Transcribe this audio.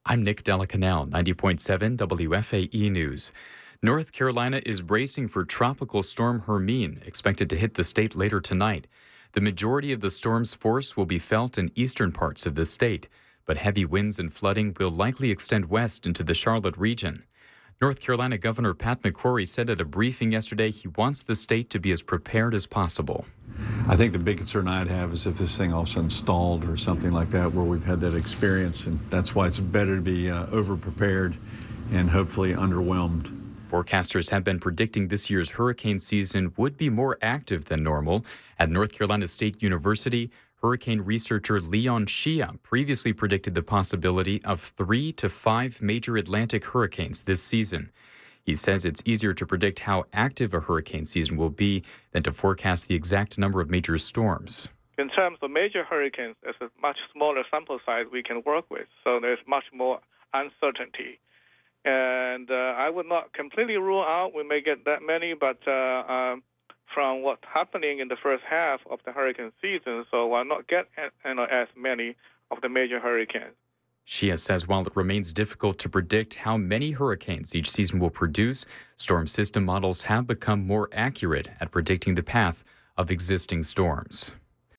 I'm Nick Delacanal, 90.7 WFAE News. North Carolina is bracing for Tropical Storm Hermine, expected to hit the state later tonight. The majority of the storm's force will be felt in eastern parts of the state, but heavy winds and flooding will likely extend west into the Charlotte region. North Carolina Governor Pat McCrory said at a briefing yesterday he wants the state to be as prepared as possible. I think the big concern I'd have is if this thing all of a sudden stalled or something like that, where we've had that experience, and that's why it's better to be over-prepared and hopefully underwhelmed. Forecasters have been predicting this year's hurricane season would be more active than normal. At North Carolina State University, hurricane researcher Leon Shia previously predicted the possibility of 3 to 5 major Atlantic hurricanes this season. He says it's easier to predict how active a hurricane season will be than to forecast the exact number of major storms. In terms of major hurricanes, it's a much smaller sample size we can work with, so there's much more uncertainty. And I would not completely rule out we may get that many, but from what's happening in the first half of the hurricane season, so we'll not get as many of the major hurricanes. Shia says while it remains difficult to predict how many hurricanes each season will produce, storm system models have become more accurate at predicting the path of existing storms.